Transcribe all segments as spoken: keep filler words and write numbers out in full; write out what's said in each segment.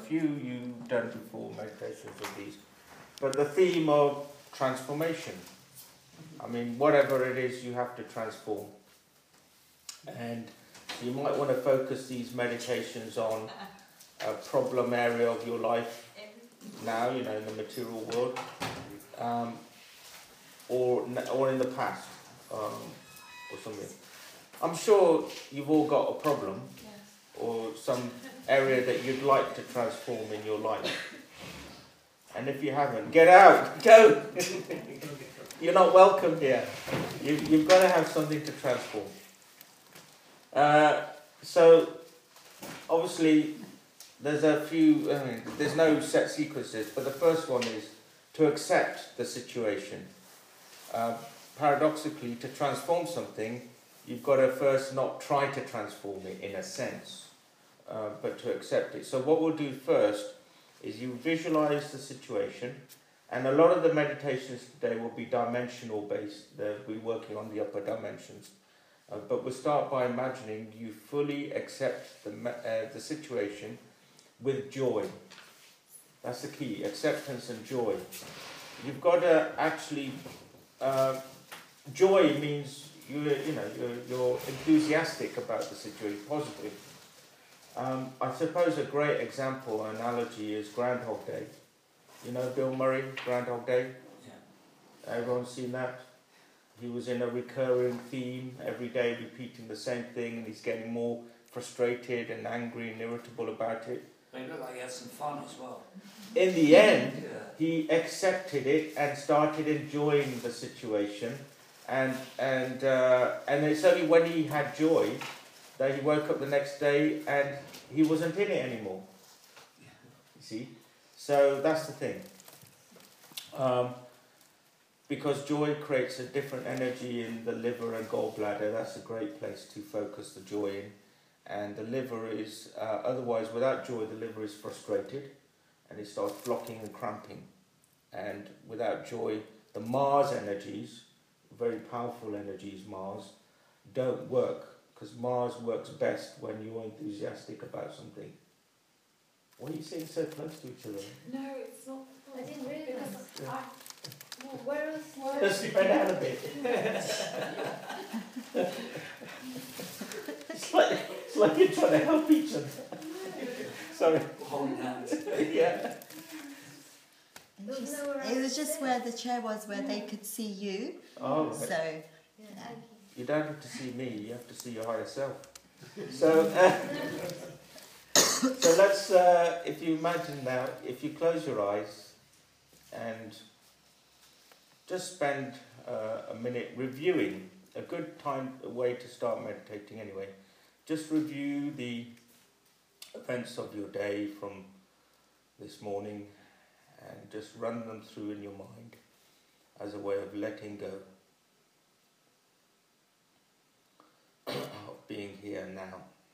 few you've done before, meditations of these. But the theme of transformation. I mean, whatever it is, you have to transform. And you might want to focus these meditations on a problem area of your life now, you know, in the material world, um, or or in the past, um, or something. I'm sure you've all got a problem, yes, or some area that you'd like to transform in your life. And if you haven't, get out, go. You're not welcome here. You, you've got to have something to transform. Uh, so, obviously, there's a few, I mean, there's no set sequences, but the first one is to accept the situation. Uh, paradoxically, to transform something, you've got to first not try to transform it in a sense, uh, but to accept it. So what we'll do first is you visualize the situation, and a lot of the meditations today will be dimensional based. They'll be working on the upper dimensions. Uh, but we'll start by imagining you fully accept the, uh, the situation with joy. That's the key, acceptance and joy. You've got to actually, uh, joy means you you know you're, you're enthusiastic about the situation, positive. Um, I suppose a great example, analogy is Groundhog Day. You know Bill Murray, Groundhog Day? Yeah. Everyone's seen that? He was in a recurring theme, every day repeating the same thing, and he's getting more frustrated and angry and irritable about it. But it looked like he had some fun as well. In the end, yeah. he accepted it and started enjoying the situation. And and uh, and it's only when he had joy that he woke up the next day and he wasn't in it anymore. You see? So that's the thing. Um, because joy creates a different energy in the liver and gallbladder. That's a great place to focus the joy in. And the liver is, uh, otherwise without joy, the liver is frustrated and it starts blocking and cramping. And without joy, the Mars energies, very powerful energies, Mars, don't work, because Mars works best when you're enthusiastic about something. Why are you sitting so close to each other? No, it's not. I didn't realise. Yeah. I, well, where else? Where Just spread out a bit. It's like, it's like you're trying to help each other. Sorry. Holding hands. Yeah. There was Just- nowhere it else was to just sit. where the chair was, where they could see you. Oh, right. So, Yeah, yeah. thank You don't have to see me, you have to see your higher self. So, uh, so let's, uh, if you imagine now, if you close your eyes and just spend uh, a minute reviewing, a good time, a way to start meditating anyway, just review the events of your day from this morning and just run them through in your mind as a way of letting go. Of being here now.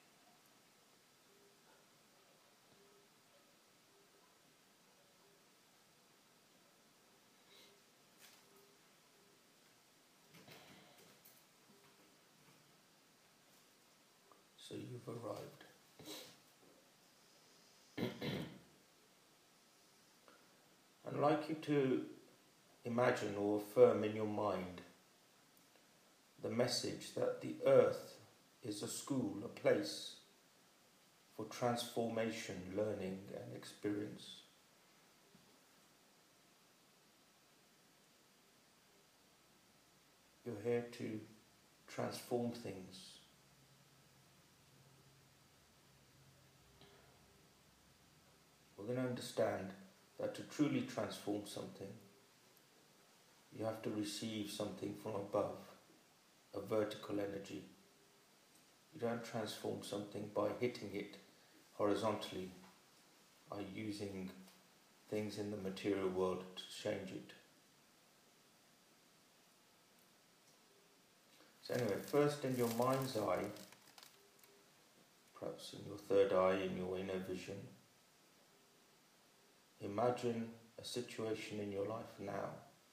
So you've arrived. I'd like you to imagine or affirm in your mind the message that the earth is a school, a place for transformation, learning and experience. You're here to transform things. We're going to understand that to truly transform something, you have to receive something from above, a vertical energy. You don't transform something by hitting it horizontally, by using things in the material world to change it. So anyway, first in your mind's eye, perhaps in your third eye, in your inner vision, imagine a situation in your life now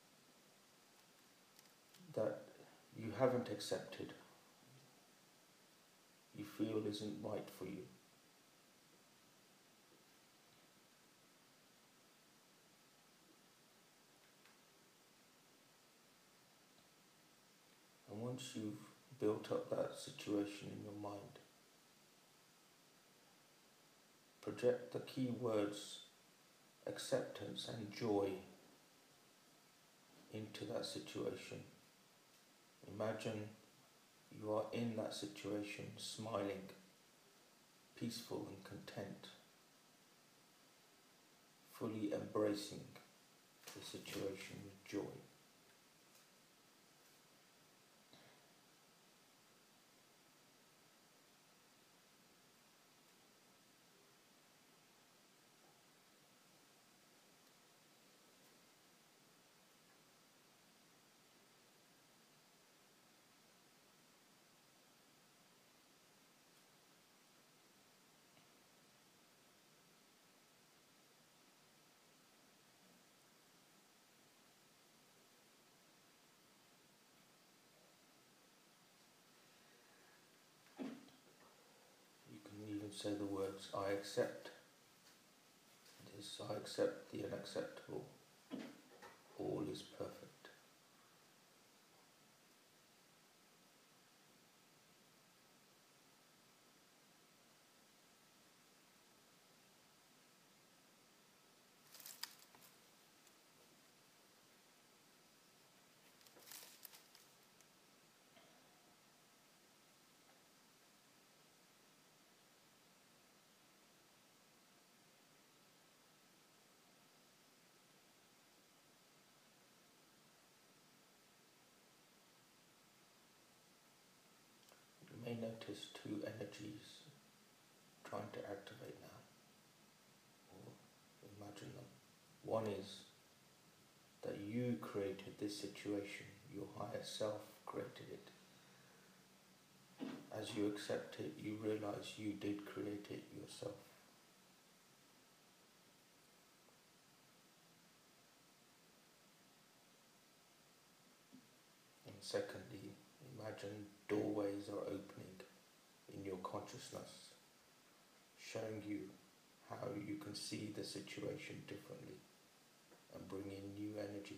that you haven't accepted, you feel isn't right for you. once you've built up that situation in your mind, project the key words acceptance and joy into that situation. Imagine you are in that situation, smiling, peaceful and content, fully embracing the situation with joy. Say the words, I accept this, I accept the unacceptable, all is perfect. You may notice two energies trying to activate now, or imagine them. One is that you created this situation, your higher self created it. As you accept it, you realize you did create it yourself. And secondly, imagine doorways are opening in your consciousness, showing you how you can see the situation differently and bring in new energy.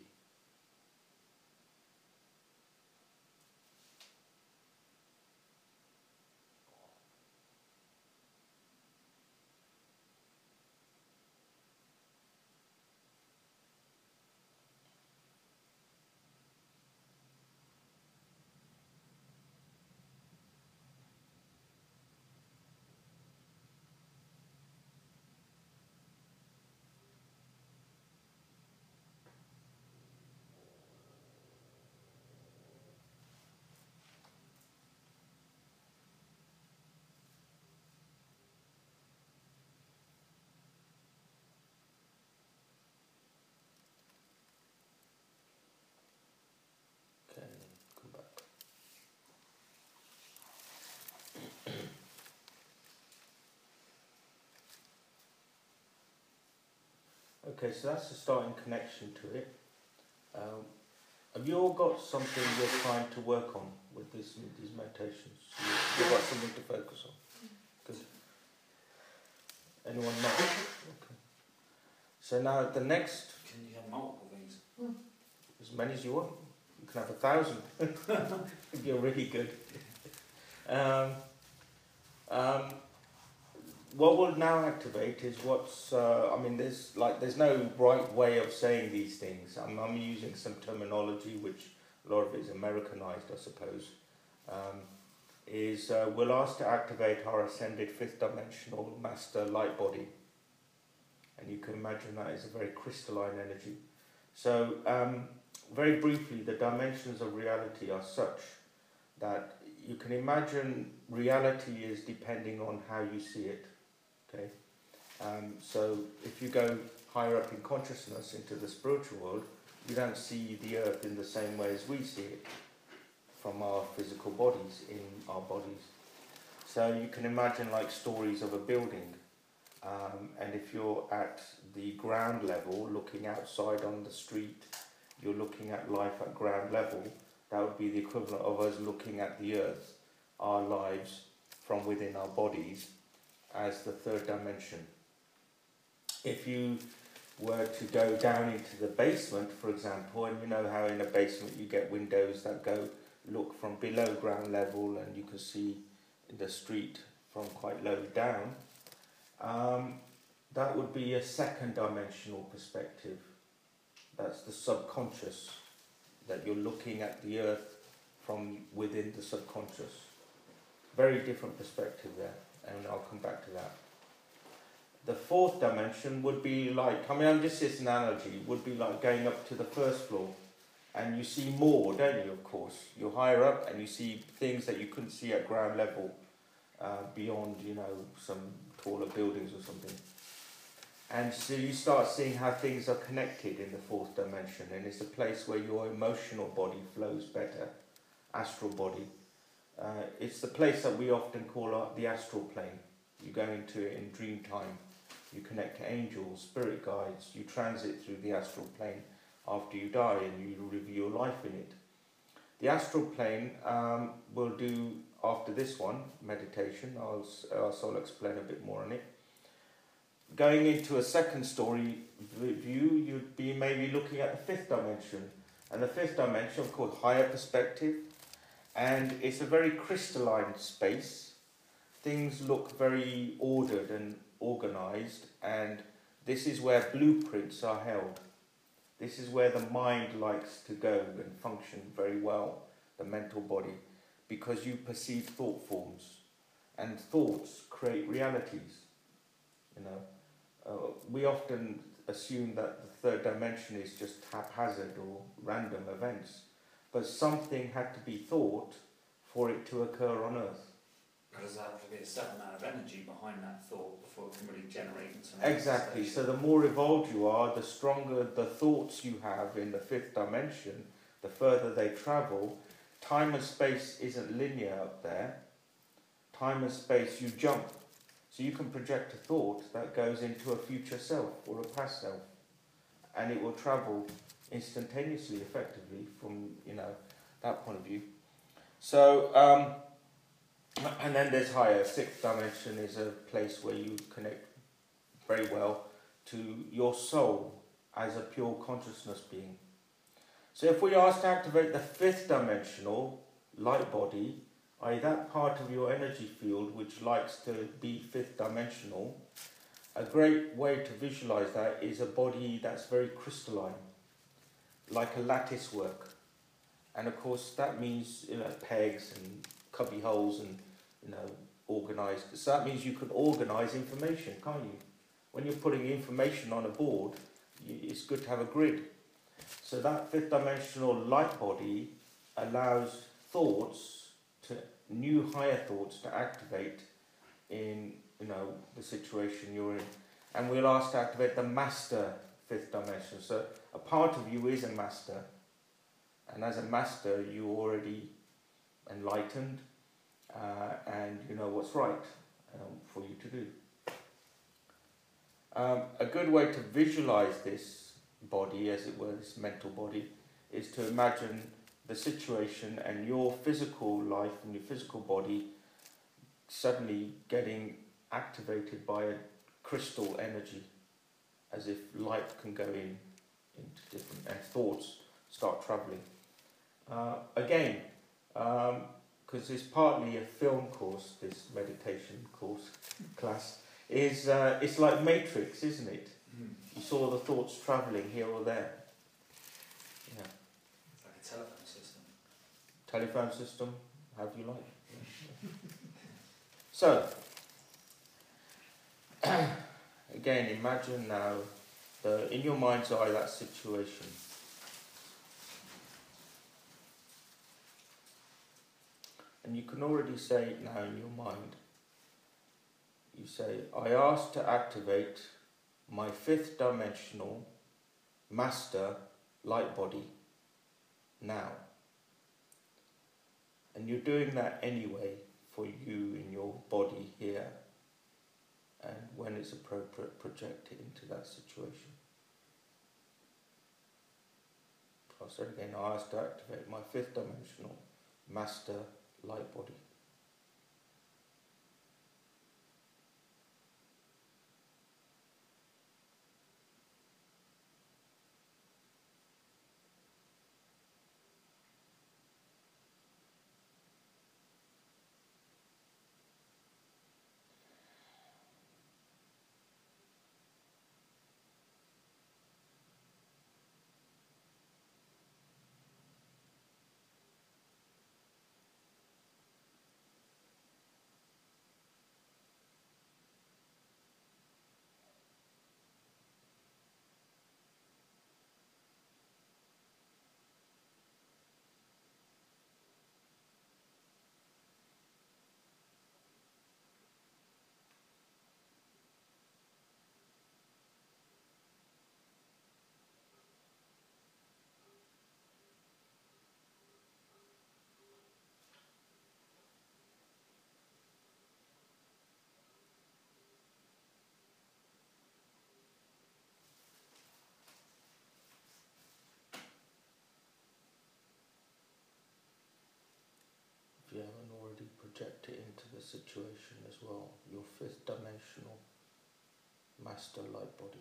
Okay, come back. Okay, so that's the starting connection to it. Um, have you all got something you're trying to work on with this, these meditations? You- You've got something to focus on? Good. Anyone not? Okay. So now the next, Can you have multiple things? as many as you want. You can have a thousand. If you're really good. Um, um, what will now activate is what's. Uh, I mean, there's like there's no right way of saying these things. I'm, I'm using some terminology which a lot of it is Americanized, I suppose. Um, is uh, we're asked to activate our ascended fifth dimensional master light body, and you can imagine that is a very crystalline energy. So, um, very briefly, the dimensions of reality are such that you can imagine reality is depending on how you see it. Okay, um, so if you go higher up in consciousness into the spiritual world, you don't see the earth in the same way as we see it from our physical bodies in our bodies. So you can imagine like stories of a building, um, and if you're at the ground level, looking outside on the street, you're looking at life at ground level. That would be the equivalent of us looking at the earth, our lives from within our bodies, as the third dimension. If you were to go down into the basement, for example, and you know how in a basement you get windows that go look from below ground level and you can see the street from quite low down. Um, that would be a second dimensional perspective. That's the subconscious, that you're looking at the earth from within the subconscious. Very different perspective there, and I'll come back to that. The fourth dimension would be like, I mean, I'm just this analogy, would be like going up to the first floor, and you see more, don't you, of course. You're higher up and you see things that you couldn't see at ground level, uh, beyond, you know, some taller buildings or something. And so you start seeing how things are connected in the fourth dimension, and it's a place where your emotional body flows better, astral body. Uh, it's the place that we often call uh, the astral plane. You go into it in dream time. You connect to angels, spirit guides. You transit through the astral plane after you die, and you review your life in it. The astral plane um, we'll do after this one, meditation. I'll, I'll explain a bit more on it. Going into a second story view, you'd be maybe looking at the fifth dimension. And the fifth dimension is called higher perspective. And it's a very crystalline space. Things look very ordered and organized. And this is where blueprints are held. This is where the mind likes to go and function very well, the mental body, because you perceive thought forms. And thoughts create realities. You know, uh, we often assume that the third dimension is just haphazard or random events, but something had to be thought for it to occur on Earth. Because there has to be a certain amount of energy behind that thought before it can really generate into some Exactly. So manifestation. the more evolved you are, the stronger the thoughts you have in the fifth dimension, the further they travel. Time and space isn't linear up there. Time and space, you jump. So you can project a thought that goes into a future self or a past self, and it will travel instantaneously, effectively, from, you know, that point of view. So, um, and then there's higher. Sixth dimension is a place where you connect very well to your soul as a pure consciousness being. So if we ask to activate the fifth dimensional light body, that is that part of your energy field which likes to be fifth dimensional, a great way to visualize that is a body that's very crystalline, like a lattice work. And of course that means, you know, pegs and cubby holes and, you know, organized. So that means you can organize information, can't you? When you're putting information on a board, you, it's good to have a grid. So that fifth dimensional light body allows thoughts to new higher thoughts to activate in, you know, the situation you're in. And we'll ask to activate the master fifth dimension. So a part of you is a master, and as a master you're already enlightened, uh, and you know what's right um, for you to do. Um, a good way to visualize this body, as it were, this mental body, is to imagine the situation and your physical life and your physical body suddenly getting activated by a crystal energy, as if light can go in into different, and thoughts start travelling. Uh, again, because um, it's partly a film course, this meditation course class, is uh, it's like Matrix, isn't it? Mm. You saw the thoughts travelling here or there. Yeah. It's like a telephone system. Telephone system, how do you like? Yeah. So, again, imagine now, the, in your mind's eye, that situation. And you can already say it now in your mind. You say, I ask to activate my fifth dimensional master light body now. And you're doing that anyway for you in your body here. And when it's appropriate, project it into that situation. I'll say it again, I ask to activate my fifth dimensional master light body. situation as well, your fifth dimensional master light body.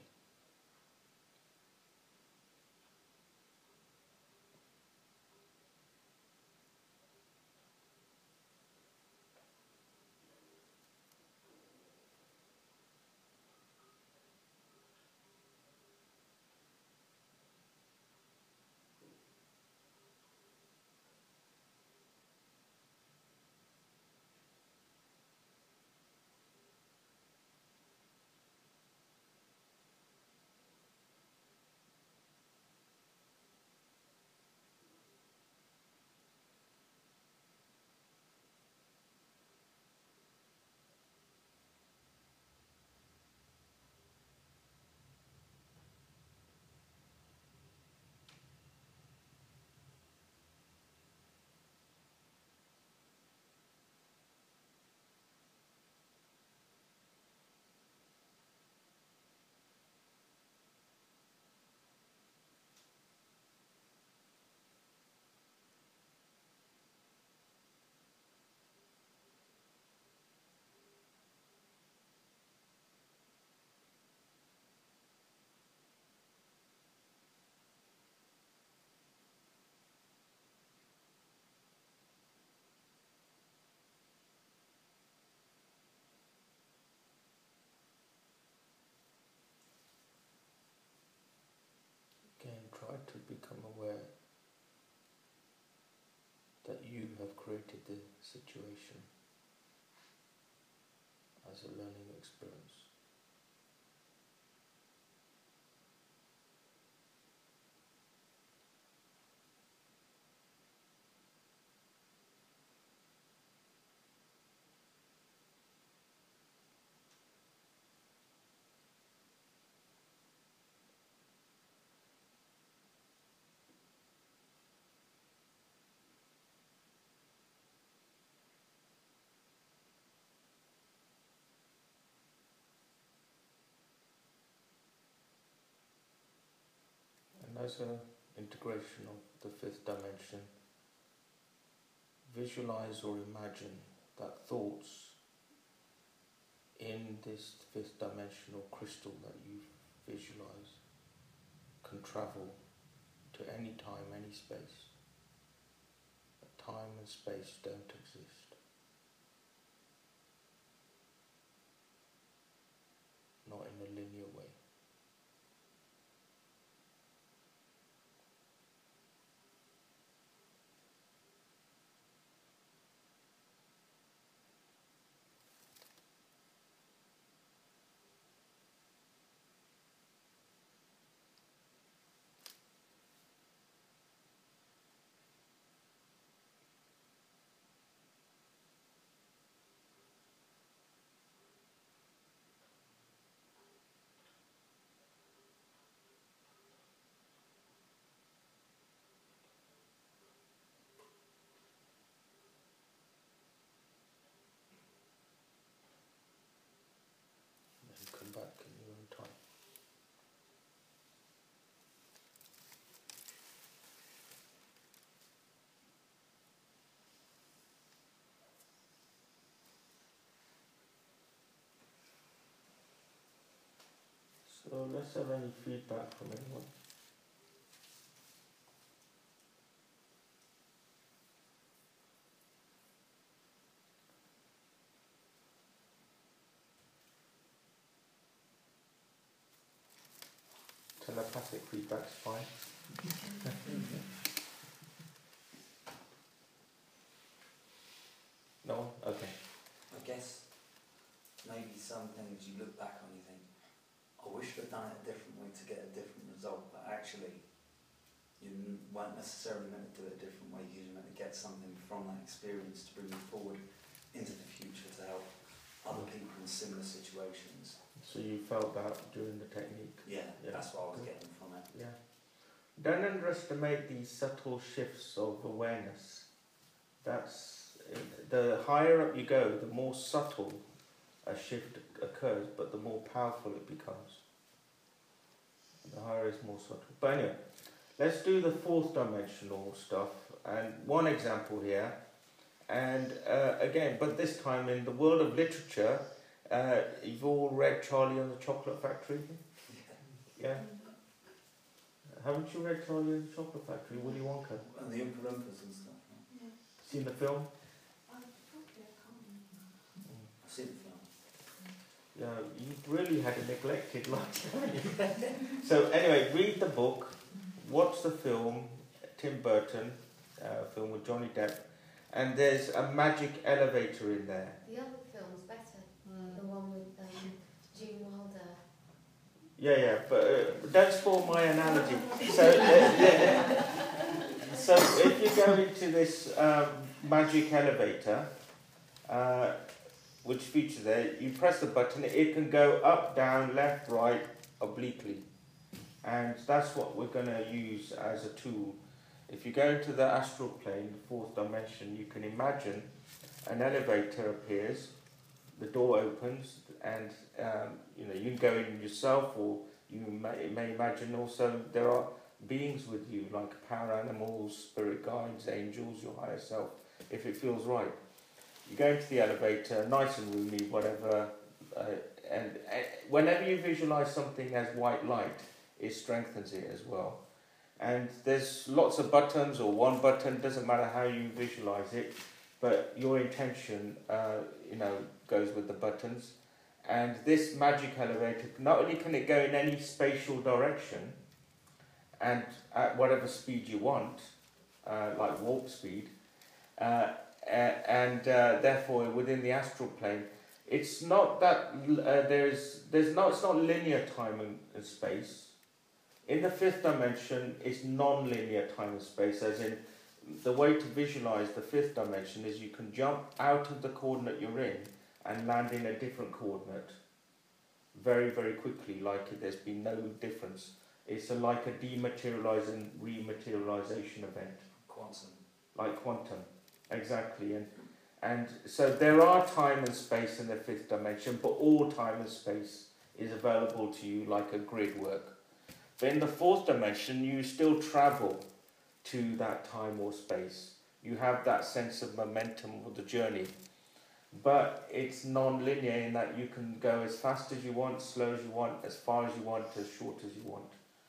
Again, try to become aware that you have created the situation as a learning experience. And as an integration of the fifth dimension, visualize or imagine that thoughts in this fifth dimensional crystal that you visualize can travel to any time, any space. But time and space don't exist. Not in a linear way. Then come back in your own time. So let's have any feedback from anyone. Telepathic feedback's fine. No? Okay. I guess maybe some things you look back on, you think, I wish I'd done it a different way to get a different result, but actually you n- weren't necessarily meant to do it a different way, you were meant to get something from that experience to bring you forward into the future to help other people in similar situations. So you felt that during the technique? Yeah, Yeah. that's what I was Good. getting from it. Yeah. Don't underestimate these subtle shifts of awareness. That's the higher up you go, the more subtle a shift occurs, but the more powerful it becomes. The higher is more subtle. But anyway, let's do the fourth dimensional stuff. And one example here, And uh, again, but this time in the world of literature, uh, you've all read Charlie and the Chocolate Factory? Yeah? Haven't you read Charlie and the Chocolate Factory, Willy Wonka? And the Oompa Loompas and stuff. Yeah. Seen the film? I probably I can't remember. I've seen the film. Yeah, you've really had a neglected life, haven't you? So anyway, read the book, watch the film, Tim Burton, uh, film with Johnny Depp, and there's a magic elevator in there. The other film's better. The one with um, Gene Wilder. Yeah, yeah, but uh, don't spoil my analogy. So, uh, yeah, so if you go into this um, magic elevator, uh, which features there, you press the button, it can go up, down, left, right, obliquely. And that's what we're going to use as a tool. If you go into the astral plane, the fourth dimension, you can imagine an elevator appears, the door opens, and um, you know you can go in yourself, or you may, may imagine also there are beings with you, like power animals, spirit guides, angels, your higher self, if it feels right. You go into the elevator, nice and roomy, whatever, uh, and uh, whenever you visualize something as white light, it strengthens it as well. And there's lots of buttons, or one button, doesn't matter how you visualize it, but your intention, uh, you know, goes with the buttons. And this magic elevator, not only can it go in any spatial direction, and at whatever speed you want, uh, like warp speed, uh, and uh, therefore within the astral plane, it's not that uh, there's there's not it's not linear time and, and space. In the fifth dimension, it's non-linear time and space, as in the way to visualize the fifth dimension is you can jump out of the coordinate you're in and land in a different coordinate very, very quickly, like there's been no difference. It's a, like a dematerializing rematerialization event. Quantum. Like quantum, exactly. And and so there are time and space in the fifth dimension, but all time and space is available to you like a grid work. But in the fourth dimension, you still travel to that time or space. You have that sense of momentum of the journey. But it's non-linear in that you can go as fast as you want, slow as you want, as far as you want, as short as you want.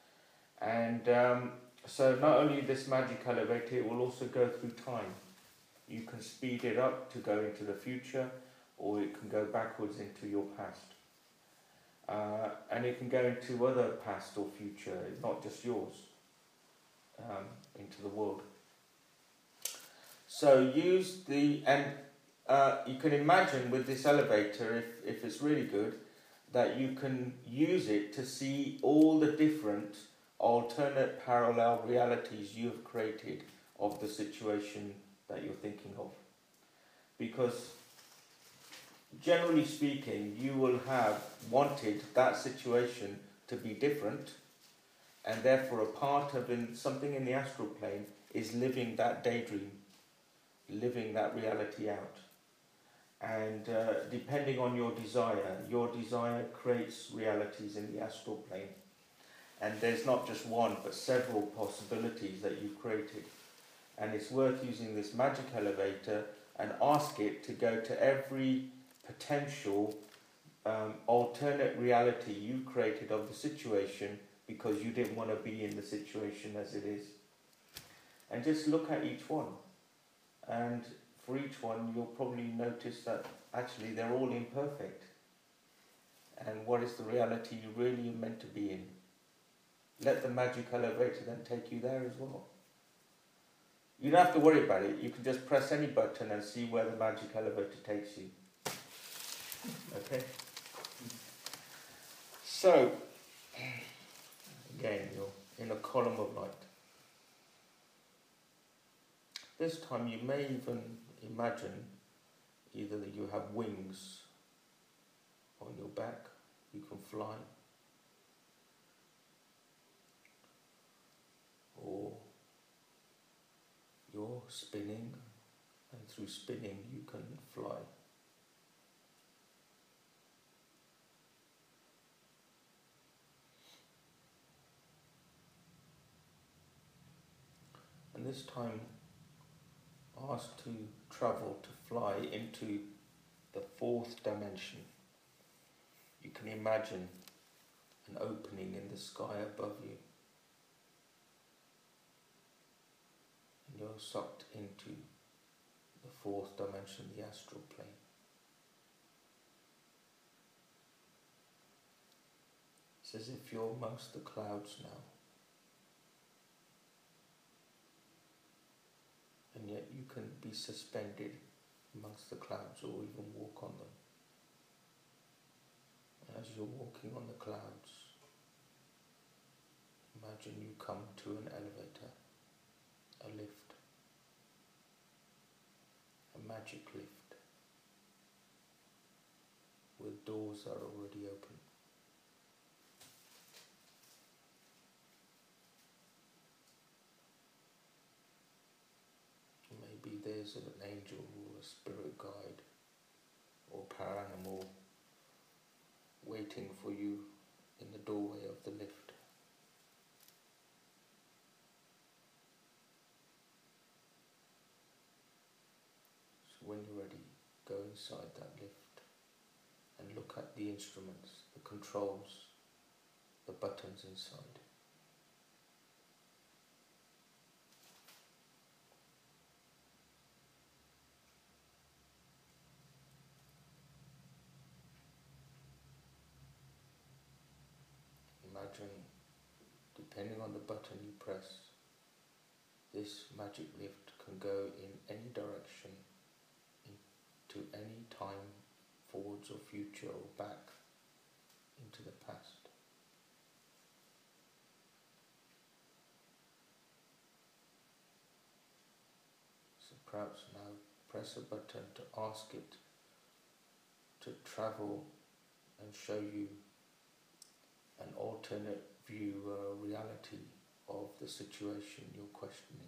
And um, so not only this magic elevator, it will also go through time. You can speed it up to go into the future, or it can go backwards into your past. Uh, and it can go into other past or future, not just yours, um, into the world. So use the, and uh, you can imagine with this elevator, if, if it's really good, that you can use it to see all the different alternate parallel realities you have created of the situation that you're thinking of. Because generally speaking, you will have wanted that situation to be different, and therefore a part of in, something in the astral plane is living that daydream, living that reality out. And uh, depending on your desire, your desire creates realities in the astral plane. And there's not just one, but several possibilities that you've created. And it's worth using this magic elevator and ask it to go to every potential um, alternate reality you created of the situation because you didn't want to be in the situation as it is. And just look at each one. And for each one, you'll probably notice that actually they're all imperfect. And what is the reality you really are meant to be in? Let the magic elevator then take you there as well. You don't have to worry about it. You can just press any button and see where the magic elevator takes you. Okay? So, again, you're in a column of light. This time you may even imagine either that you have wings on your back, you can fly, or you're spinning, and through spinning you can fly. And this time asked to travel, to fly into the fourth dimension. You can imagine an opening in the sky above you. And you're sucked into the fourth dimension, the astral plane. It's as if you're amongst the clouds now. And yet you can be suspended amongst the clouds or even walk on them. As you're walking on the clouds, imagine you come to an elevator, a lift, a magic lift, with doors that are already open. Maybe there's an angel or a spirit guide or paranimal waiting for you in the doorway of the lift. So when you're ready, go inside that lift and look at the instruments, the controls, the buttons inside. Imagine, depending on the button you press, this magic lift can go in any direction, into any time, forwards or future or back into the past. So perhaps now press a button to ask it to travel and show you an alternate view or reality of the situation you're questioning.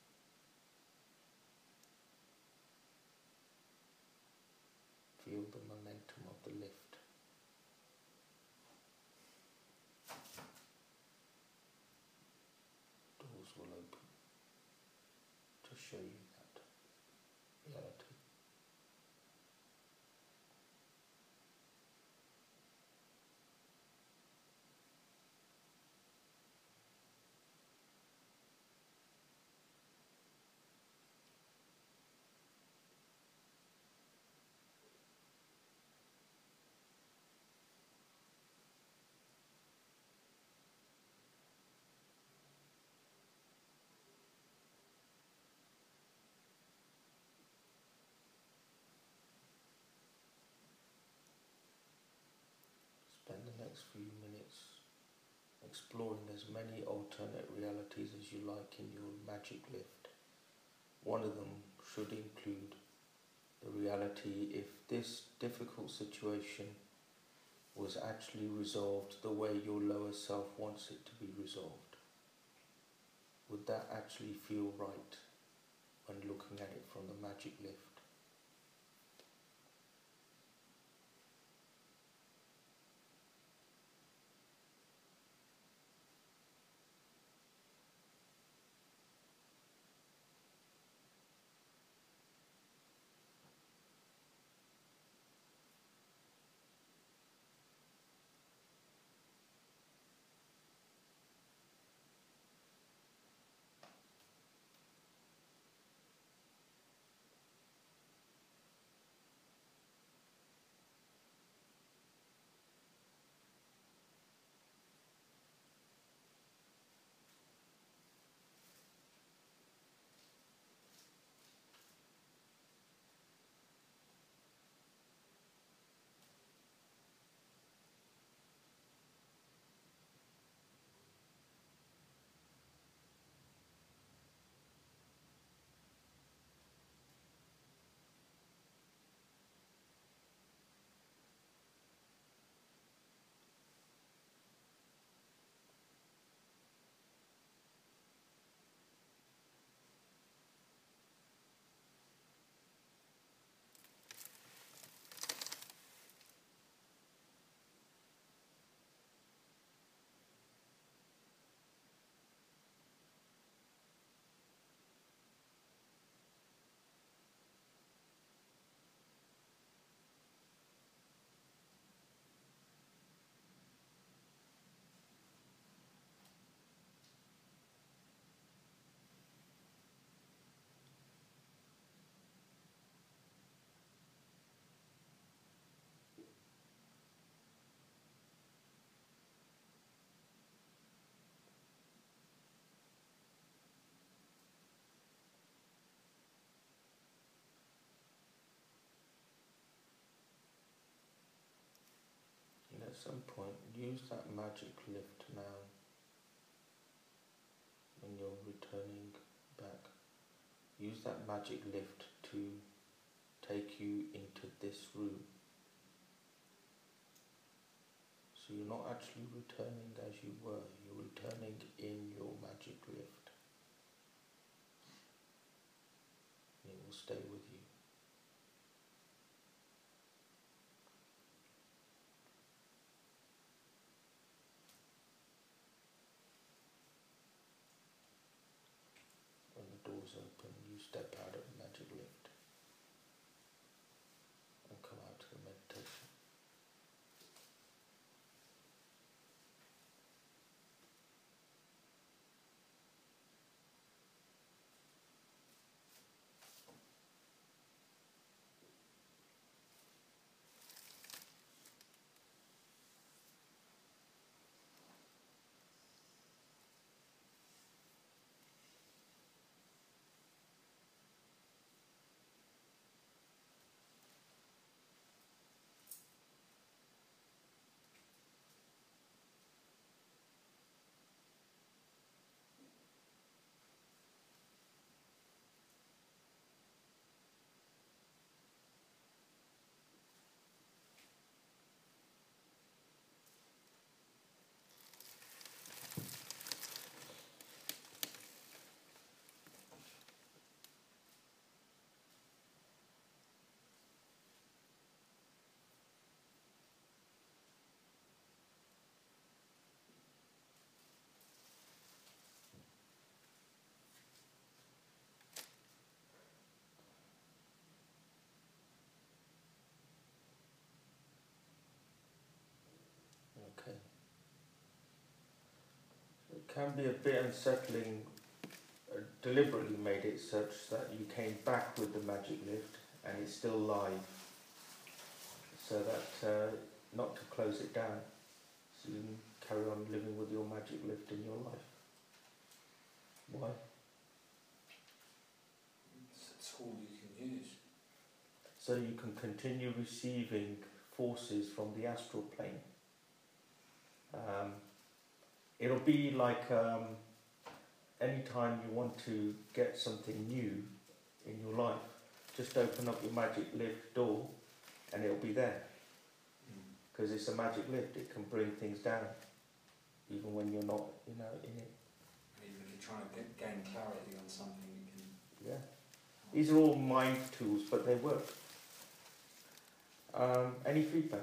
Feel the momentum of the lift. Doors will open to show you that reality. Spend the next few minutes exploring as many alternate realities as you like in your magic lift. One of them should include the reality if this difficult situation was actually resolved the way your lower self wants it to be resolved. Would that actually feel right when looking at it from the magic lift? use that magic lift now when you're returning back. Use that magic lift to take you into this room. So you're not actually returning as you were, you're returning in your magic lift. And it will stay with you. When the doors open, you step out of the magic lift and come out to the meditation. Okay. It can be a bit unsettling. Uh, deliberately made it such that you came back with the magic lift and it's still live, so that uh, not to close it down, so you can carry on living with your magic lift in your life. Why? It's a tool you can use. So you can continue receiving forces from the astral plane. Um, it'll be like um, anytime you want to get something new in your life, just open up your magic lift door and it'll be there. Because it's a magic lift, it can bring things down, even when you're not, you know, in it. Even if you're trying to get, gain clarity on something, you can... Yeah. These are all mind tools, but they work. Um, any feedback?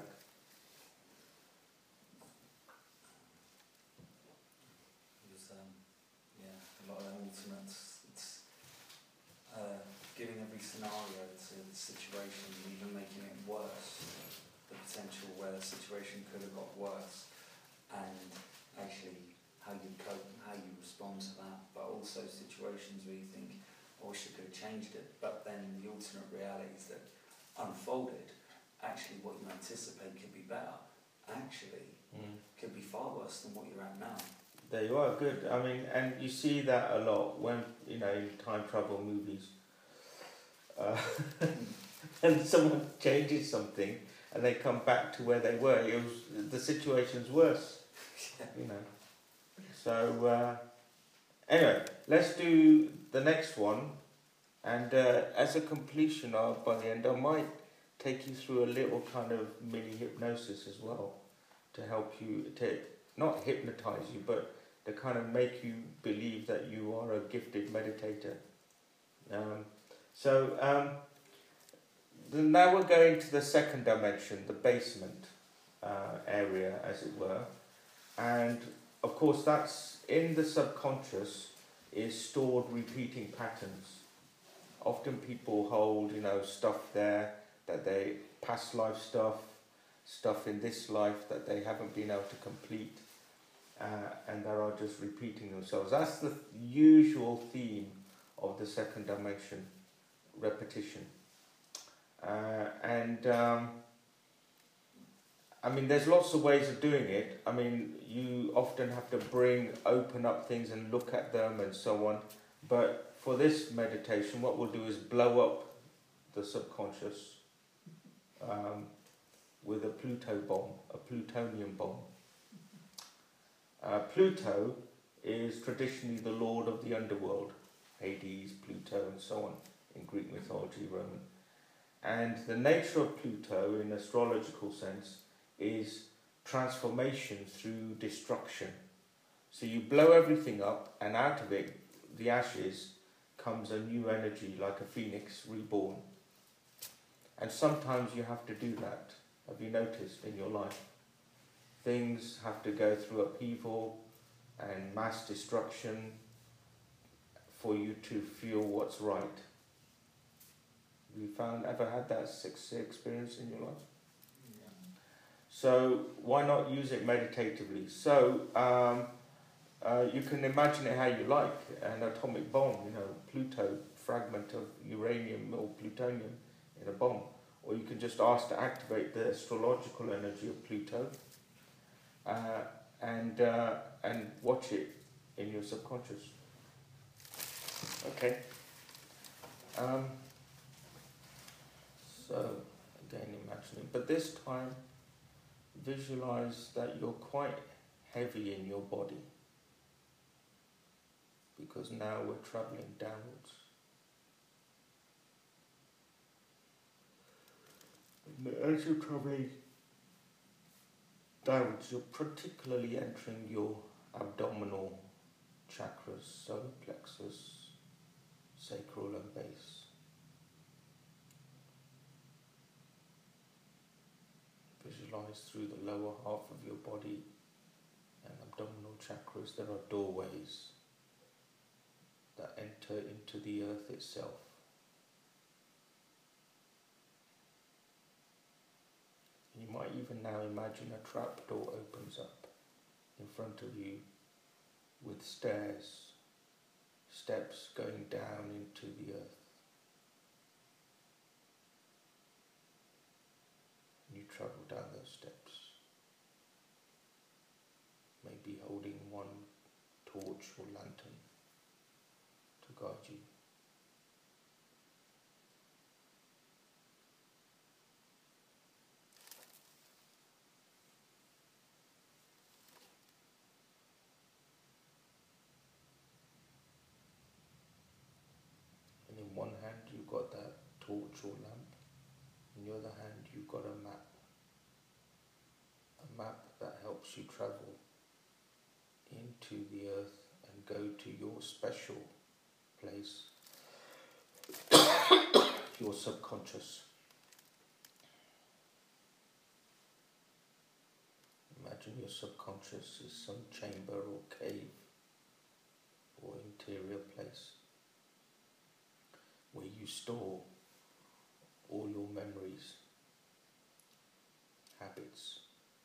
Because, um, yeah, a lot of them alternates, it's uh, giving every scenario to the situation, even making it worse, the potential where the situation could have got worse, and actually how you cope and how you respond to that, but also situations where you think, I wish I could have changed it, but then the alternate realities that unfolded, actually what you anticipate could be better, actually Mm. could be far worse than what you're at now. There you are, good. I mean, and you see that a lot when, you know, in time travel movies. Uh, and someone changes something and they come back to where they were, it was, the situation's worse, you know. So, uh, anyway, let's do the next one. And uh, as a completion of, by the end, I might take you through a little kind of mini hypnosis as well to help you, to not hypnotize you, but to kind of make you believe that you are a gifted meditator. Um, so um, the, now we're going to the second dimension, the basement uh, area, as it were. And of course, that's in the subconscious is stored repeating patterns. Often people hold, you know, stuff there that they, past life stuff, stuff in this life that they haven't been able to complete, uh, and they are just repeating themselves. That's the usual theme of the second dimension, repetition. Uh, and um, I mean, there's lots of ways of doing it. I mean, you often have to bring, open up things and look at them and so on. But for this meditation, what we'll do is blow up the subconscious um, with a Pluto bomb, a plutonium bomb. Uh, Pluto is traditionally the lord of the underworld, Hades, Pluto, and so on in Greek mythology, Roman. And the nature of Pluto, in astrological sense, is transformation through destruction. So you blow everything up, and out of it, the ashes, comes a new energy, like a phoenix reborn. And sometimes you have to do that. Have you noticed in your life? Things have to go through upheaval and mass destruction for you to feel what's right. Have you found, ever had that six experience in your life? Yeah. So why not use it meditatively? So um, uh, you can imagine it how you like. An atomic bomb, you know, Pluto, fragment of uranium or plutonium in a bomb. Or you can just ask to activate the astrological energy of Pluto uh, and uh, and watch it in your subconscious. Okay. Um, so again, imagining, but this time visualize that you're quite heavy in your body, because now we're traveling downwards. And as you're traveling downwards, you're particularly entering your abdominal chakras, solar plexus, sacral and base. Visualize through the lower half of your body and abdominal chakras. There are doorways that enter into the earth itself. You might even now imagine a trap door opens up in front of you with stairs, steps going down into the earth. You travel down those steps, maybe holding one torch or lantern to guide you. And in one hand you've got that torch or lamp, in the other hand you've got a map. A map that helps you travel into the earth and go to your special place, your subconscious. Imagine your subconscious is some chamber or cave or interior place where you store all your memories, habits,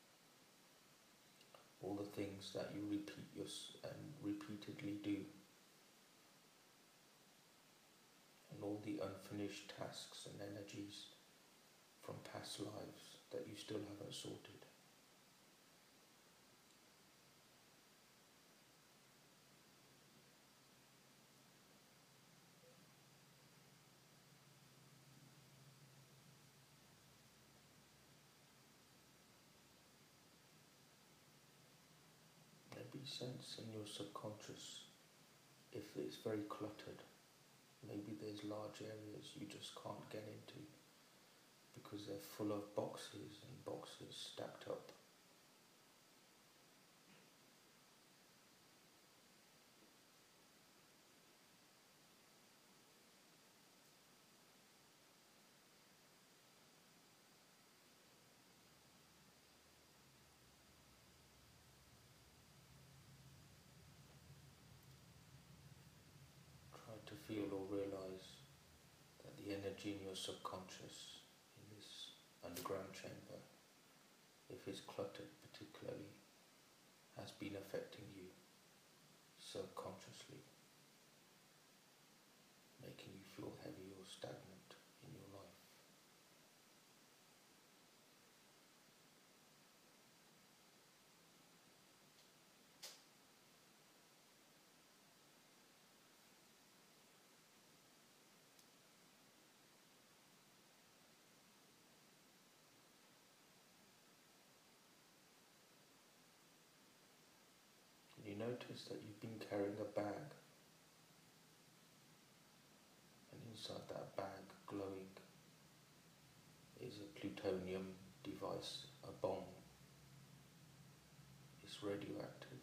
all the things that you repeat your, and repeatedly do, and all the unfinished tasks and energies from past lives that you still haven't sorted. Maybe sense in your subconscious, if it's very cluttered, maybe there's large areas you just can't get into because they're full of boxes and boxes stacked up. Try to feel or realize that the energy in your subconscious, in this underground chamber, if it's cluttered particularly, has been affecting you subconsciously, making you feel heavy or stagnant in your life. notice that you've been carrying a bag, and inside that bag, glowing, is a plutonium device, a bomb. It's radioactive.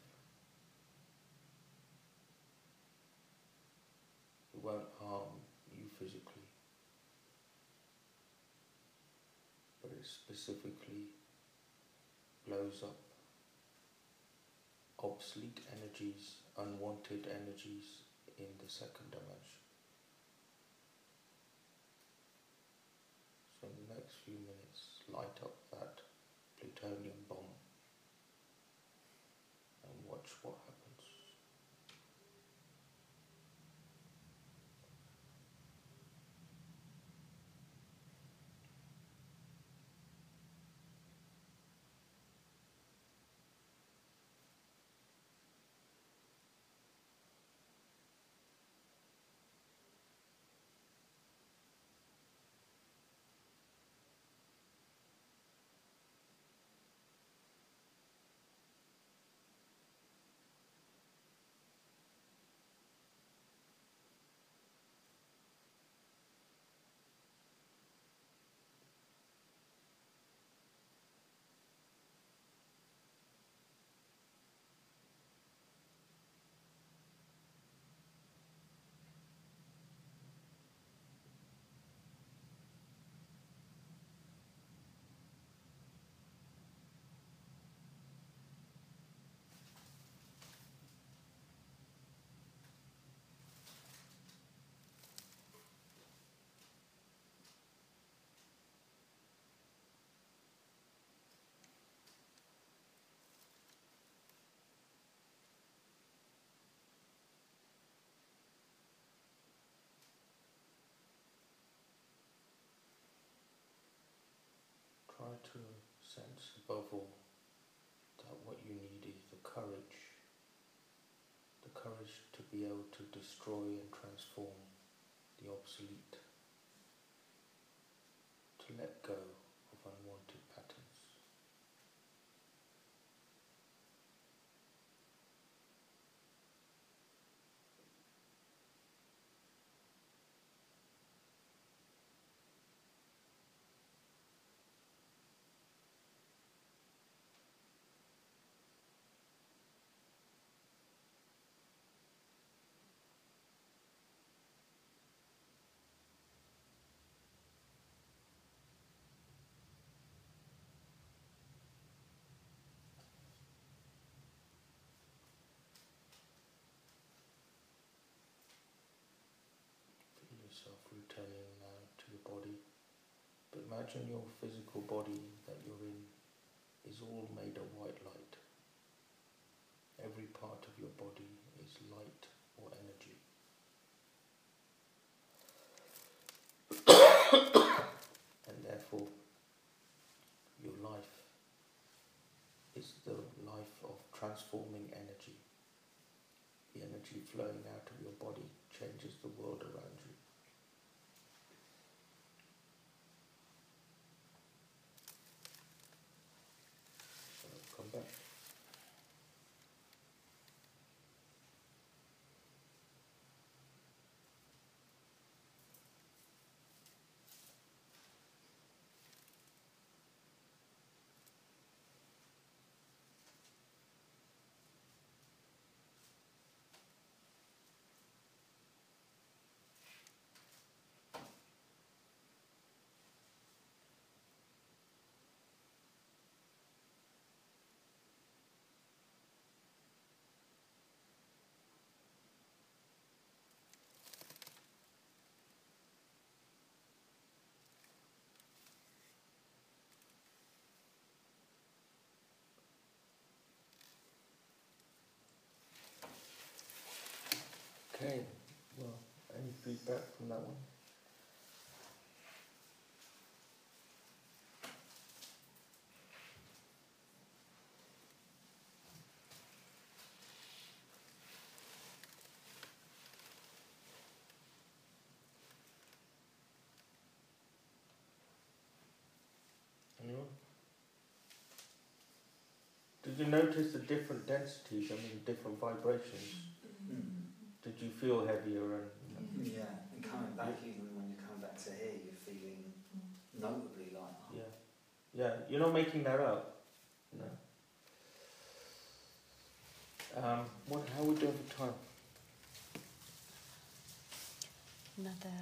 It won't harm you physically, but it specifically blows up obsolete energies, unwanted energies in the second dimension. So in the next few minutes, light up that plutonium bomb and watch what happens. Try to sense above all that what you need is the courage, the courage to be able to destroy and transform the obsolete, to let go of unwanted patterns. Feel yourself returning now to your body. But imagine your physical body that you're in is all made of white light. Every part of your body is light or energy. And therefore, your life is the life of transforming energy. The energy flowing out of your body changes the world around you. So come back. Okay, well, any feedback from that one? Anyone? Did did you notice the different densities? I mean, different vibrations. Mm. Did you feel heavier and? Yeah, and coming back, even when you're coming back to here, you're feeling notably lighter. Yeah, yeah. You're not making that up. No. Um, what? How would you have time? Another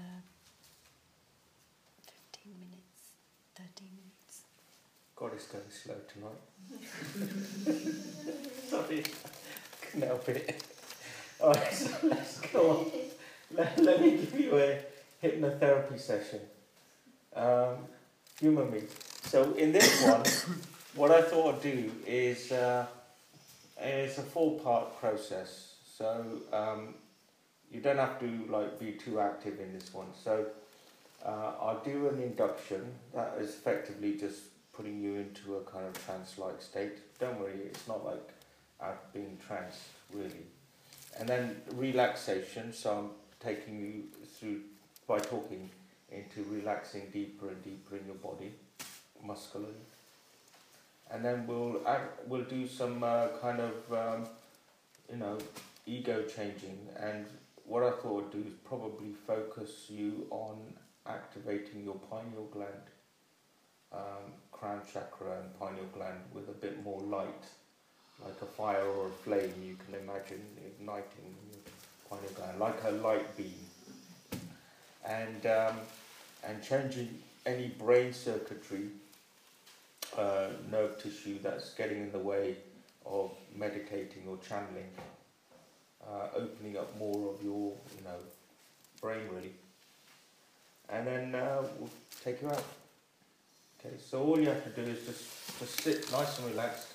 fifteen minutes, thirteen minutes. God, it's going slow tonight. Sorry, couldn't help it. All right, so let's go on. Let, let me give you a hypnotherapy session. Um, humour me. So in this one, what I thought I'd do is uh, it's a four-part process. So um, you don't have to like be too active in this one. So uh, I'll do an induction that is effectively just putting you into a kind of trance-like state. Don't worry, it's not like I've been tranced really. And then relaxation. So I'm taking you through by talking into relaxing deeper and deeper in your body, muscularly. And then we'll add, we'll do some uh, kind of um, you know ego changing. And what I thought I'd do is probably focus you on activating your pineal gland, um, crown chakra and pineal gland with a bit more light, like a fire or a flame. You can imagine igniting your pineal gland, like a light beam, and um, and changing any brain circuitry, uh, nerve tissue that's getting in the way of meditating or channeling, uh, opening up more of your you know brain really, and then uh, we'll take you out. Okay, so all you have to do is just just sit nice and relaxed.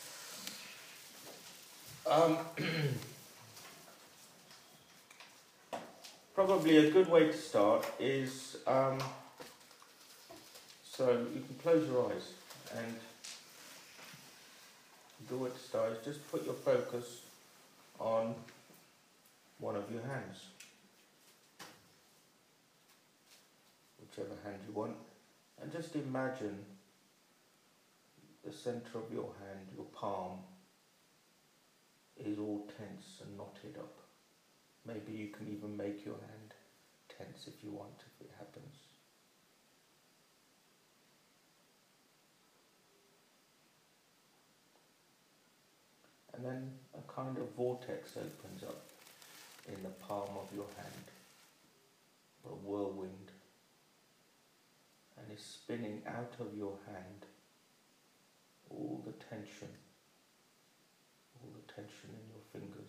Um, probably a good way to start is um, so you can close your eyes, and a good way to start is just put your focus on one of your hands, whichever hand you want, and just imagine the center of your hand, your palm, is all tense and knotted up. Maybe you can even make your hand tense if you want, if it happens. And then a kind of vortex opens up in the palm of your hand, or a whirlwind, and is spinning out of your hand all the tension, all the tension in your fingers.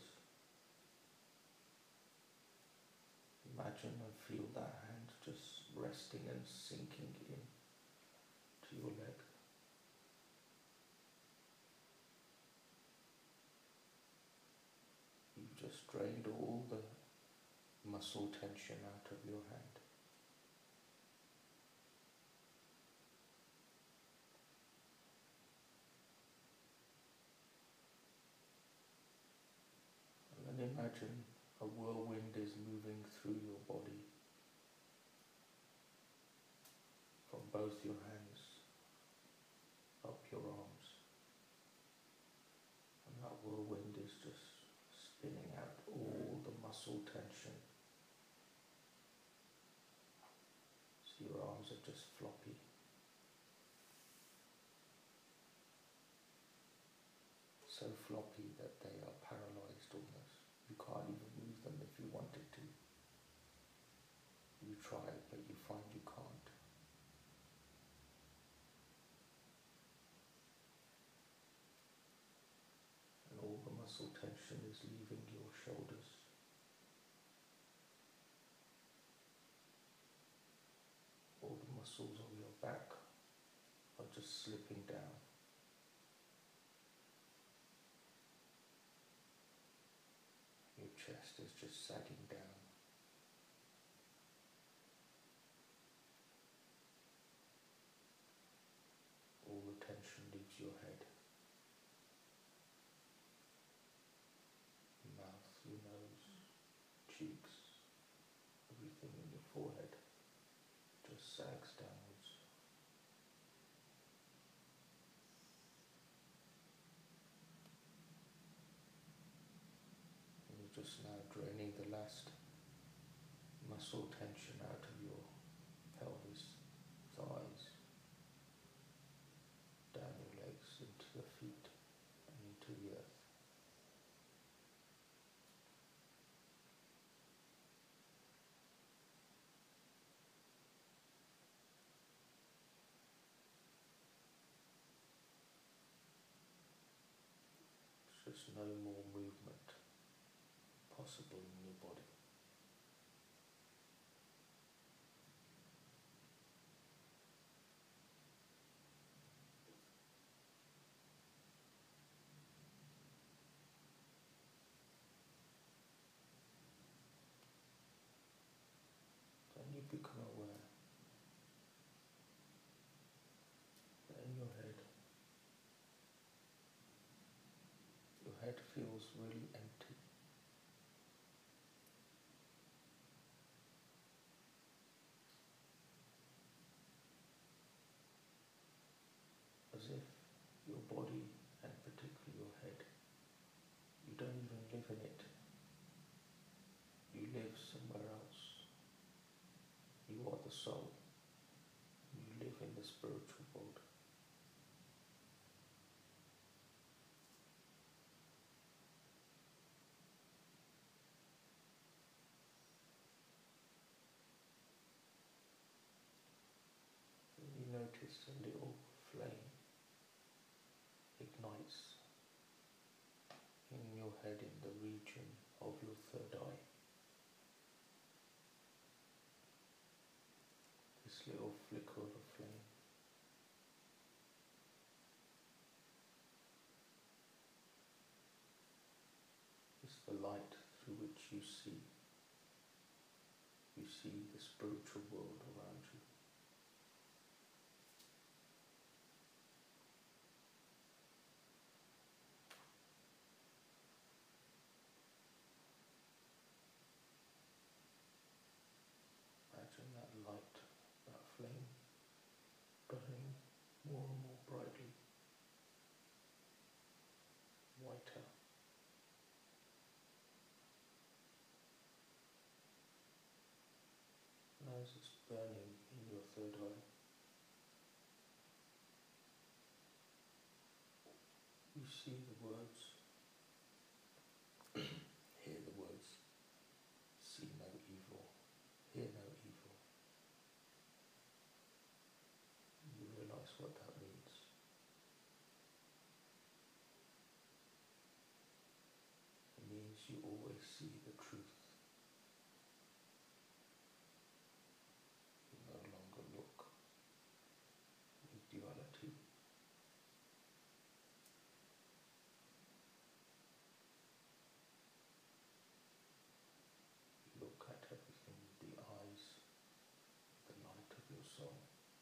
Imagine and feel that hand just resting and sinking in to your leg. You've just drained all the muscle tension out of your hand. And then imagine a whirlwind is moving through your body, from both your hands, up your arms. And that whirlwind is just spinning out all the muscle tension. So your arms are just floppy. So floppy that they are paralyzed almost. You can't even move them if you wanted to. You try, but you find you can't. And all the muscle tension is leaving your shoulders. All the muscles of your back are just slipping down. Your chest is just sagging down. All the tension leaves your head, mouth, your nose, cheeks, everything in your forehead just sags downwards. just now draining the last muscle tension out of your pelvis, thighs, down your legs, into the feet and into the earth. There's just no more movement possible in your body. Then you become aware that in your head, your head feels really empty. As if your body, and particularly your head, you don't even live in it. You live somewhere else. You are the soul. You live in the spiritual world. And you notice a little flame ignites in your head in the region of your third eye. This little flicker of a flame. It's the light through which you see. You see the spiritual world around you. Imagine that light, that flame, burning more and more brightly, whiter. And as it's burning in your third eye, you see the words, hear the words, see no evil, hear no evil. You realize what that means. It means you always see the truth. You no longer look with duality. You look at everything with the eyes, the light of your soul.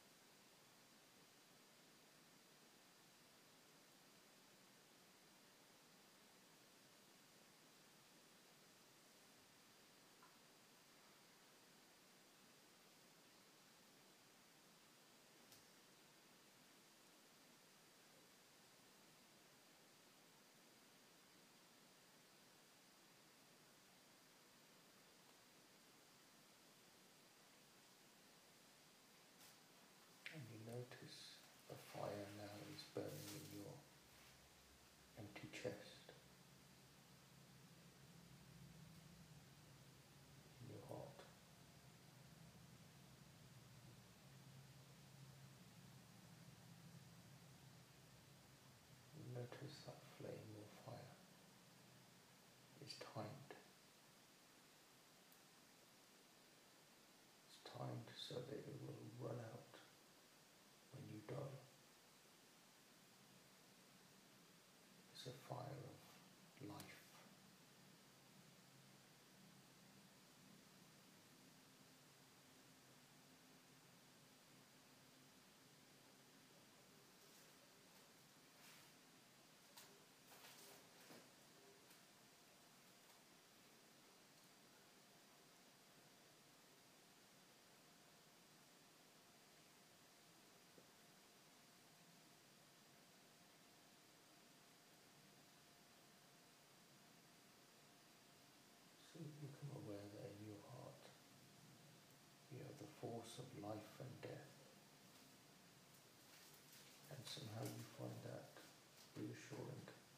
And you notice a fire now is burning in your empty chest, in your heart. You notice that flame or fire is timed. It's timed so that it will run out when you die. It's a fire of life. become aware that in your heart you have the force of life and death. And somehow you find that reassuring.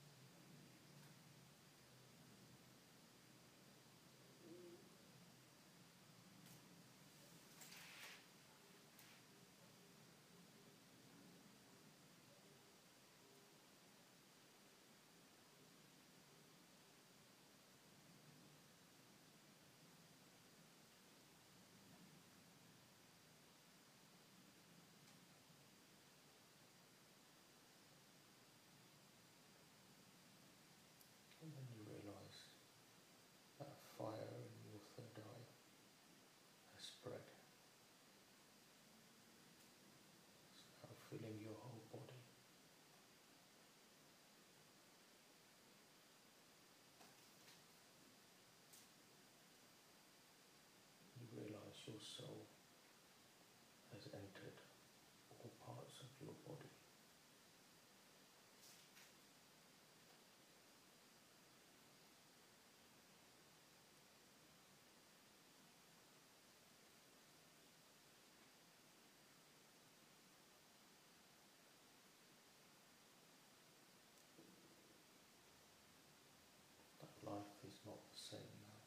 And then you realise that fire in your third eye has spread. It's now filling your whole body. You realise your soul has entered all parts of your body. That life is not the same now.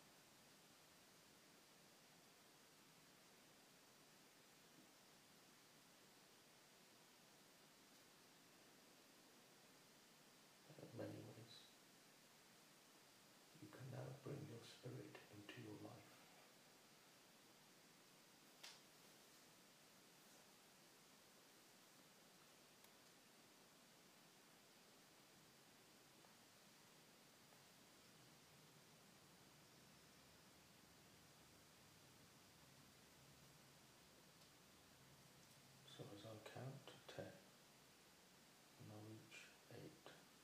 In many ways, you can now bring your spirit into your life. So as I count to ten, and I reach eight,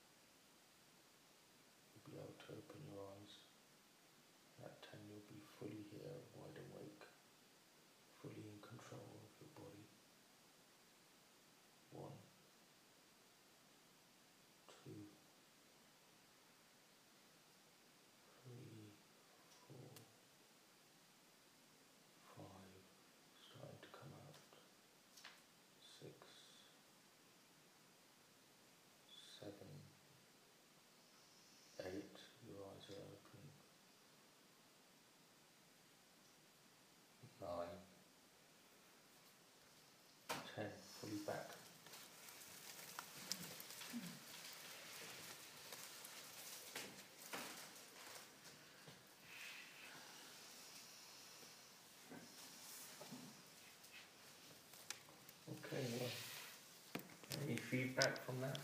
you'll be able to open your eyes. At ten you'll be fully here, wide awake, fully in control of your body. One, two, three, four, five, starting to come out. Six, seven, eight, your eyes are open. Nine, ten, fully back. Okay, well, any feedback from that?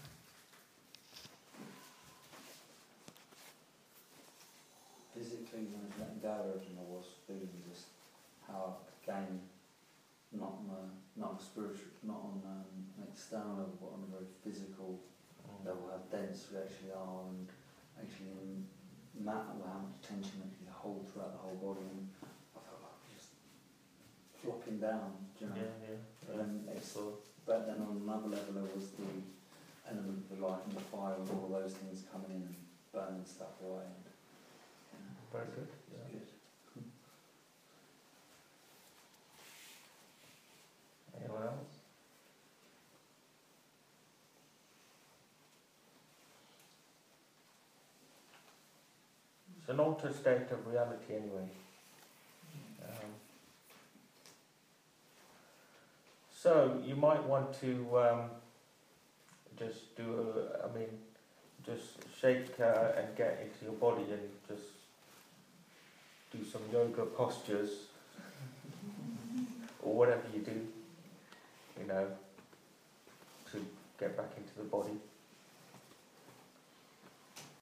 Physically, when I was letting go of everything, I was feeling just how I could gain, not on a, not on a spiritual, not on um, an external level, but on a very physical level, how dense we actually are, and actually in matter how much tension actually hold throughout the whole body, and I felt like I was just flopping down, do you know? Yeah, yeah. yeah. And it's, but then on another level there was the element of the light and the fire and all those things coming in and burning stuff away. And, you know, Very good. it was Yeah. good. Anyone else? It's an altered state of reality anyway. Um, so you might want to um, just do, a, I mean, just shake uh, and get into your body and just do some yoga postures or whatever you do, you know, to get back into the body.